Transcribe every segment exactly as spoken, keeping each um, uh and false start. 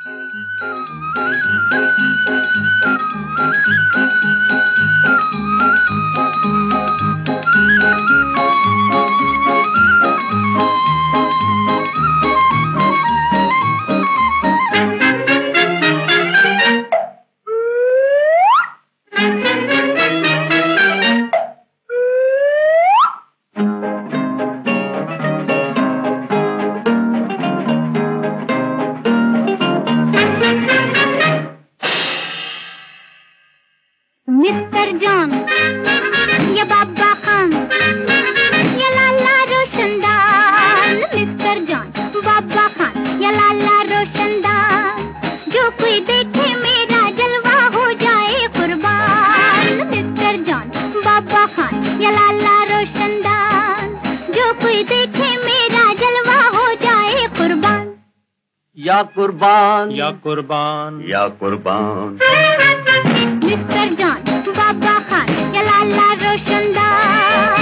Mister John या बाबा खान या लाला रोशनदान, मिस्टर जॉन बाबा खान या लाला रोशनदान, जो कोई देखे मेरा जलवा हो जाए कुर्बान। मिस्टर जॉन बाबा खान या लाला रोशनदान, जो कोई देखे मेरा जलवा हो जाए कुर्बान। या कुर्बान या कुर्बान या कुर्बान। मिस्टर जॉन बाबा खान या लाला रोशनदान।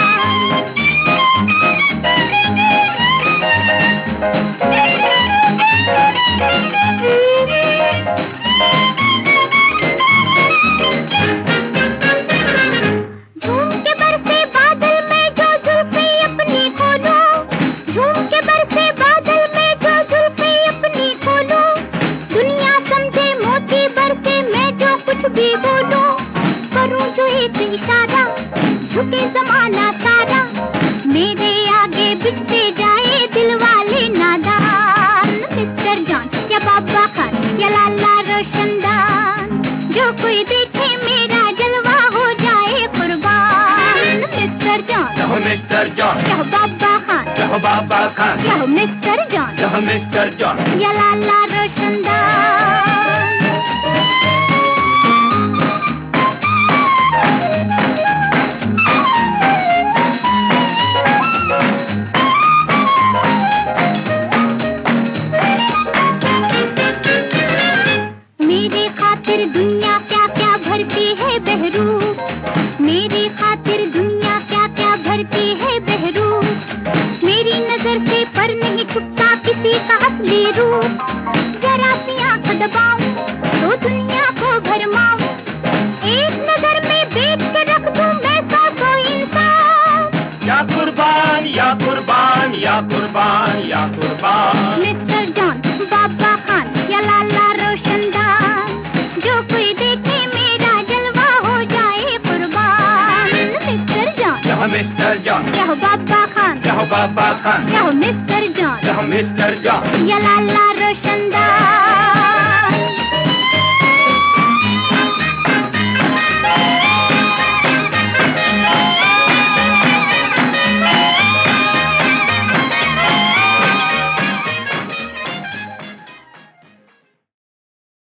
झूम के बरसे बादल में जो जुल्फे अपनी खोलो, झूम के बरसे बादल में जो जुल्फे अपनी खोलो, दुनिया समझे मोती बरसे मैं जो कुछ भी बोलूं, करूं जो एक इशारा झुके जमाना सारा, मेरे आगे बिछते जाए दिल वाले नादान। मिस्टर जॉन या बाबा खान या लाला रोशनदान, जो कोई देखे मेरा जलवा हो जाए कुर्बान। मिस्टर जॉन यह मिस्टर जॉन, यह बाबा खान यह बाबा खान, यह मिस्टर जॉन, यह मिस्टर जॉन या लाला रोशनदान। मेरे खातिर दुनिया क्या क्या भरती है बहरूप, मेरे खातिर दुनिया क्या क्या भरती है बहरूप, मेरी नजर से पर नहीं छुपता किसी का असली रूप, जरा सी आंख दबाऊं तो दुनिया को भरमाऊं, एक नजर में बेच के रख दूं मैं सौ सौ इंसान। या कुर्बान या कुर्बान या कुर्बान या कुर्बान। मिस्टर जॉन बाबा खान या लाला रोशनदान, जो कोई देखे मेरा जलवा हो जाए कुर्बान। मिस्टर जॉन यह मिस्टर जॉन, यह बाबा खान यह बाबा खान, यह मिस्टर जॉन, यह मिस्टर जॉन या लाला रोशन